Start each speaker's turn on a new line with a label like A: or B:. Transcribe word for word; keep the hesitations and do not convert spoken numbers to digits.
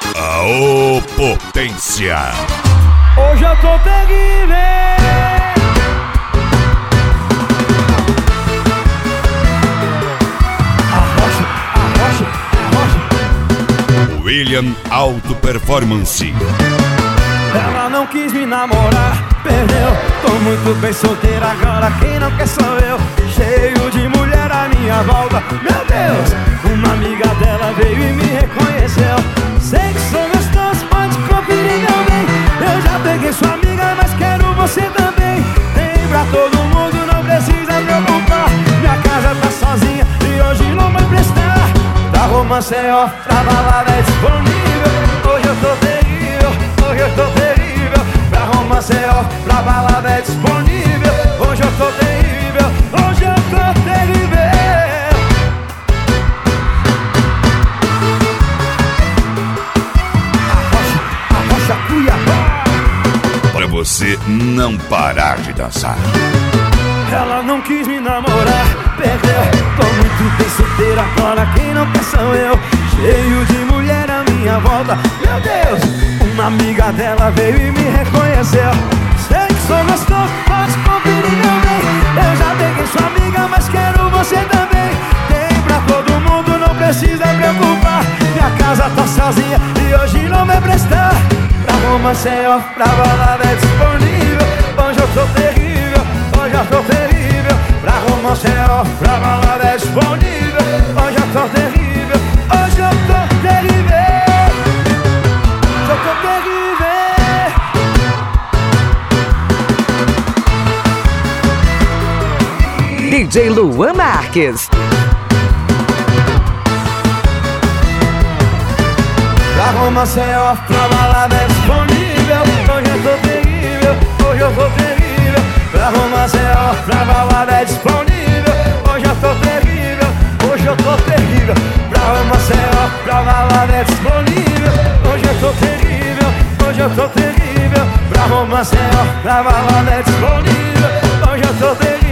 A: Aô, potência!
B: Hoje eu tô terrível. Arrocha, arrocha, arrocha.
A: William Auto Performance.
B: Ela não quis me namorar, perdeu. Tô muito bem solteira agora, quem não quer sou eu. Cheio de mulher à minha volta, meu Deus. Uma amiga dela veio e me reconheceu. Sei que sou gostoso, pode conferir meu bem. Eu já peguei sua amiga, mas quero você também. Tem pra todo mundo, não precisa preocupar. Minha casa tá sozinha e hoje não vai prestar. Pra romance é off, pra balada é disponível. Hoje eu tô terrível, hoje eu tô terrível. Pra romance é off, pra balada é disponível. Hoje eu tô terrível, hoje eu tô terrível. Arrocha, arrocha, Cuiabá.
A: Pra você não parar de dançar.
B: Ela não quis me namorar, perdeu. Tô muito bem solteira agora, quem não quer sou eu. Cheio de mulher à minha volta, meu Deus. Uma amiga dela veio e me reconheceu. Sei que sou gostoso, pode conferir meu bem. Eu já peguei sua amiga, mas quero você também. Tem pra todo mundo, não precisa preocupar. Minha casa tá sozinha e hoje não vai prestar. Pra romance é off, pra balada é disponível. Hoje eu tô terrível, hoje eu tô terrível. Pra romance é off, pra balada é disponível. Hoje eu tô terrível, hoje eu tô terrível. Hoje eu tô terrível.
C: D J Luan Marques.
B: Pra romance é off, pra balada é disponível. Hoje eu tô terrível, hoje eu tô terrível. Pra romance é off, pra balada é disponível. Hoje eu tô terrível, hoje eu tô terrível. Pra romance é off, pra balada é disponível. Hoje eu tô terrível, hoje eu tô terrível. Pra romance é off, pra balada é disponível. Hoje eu tô terrível.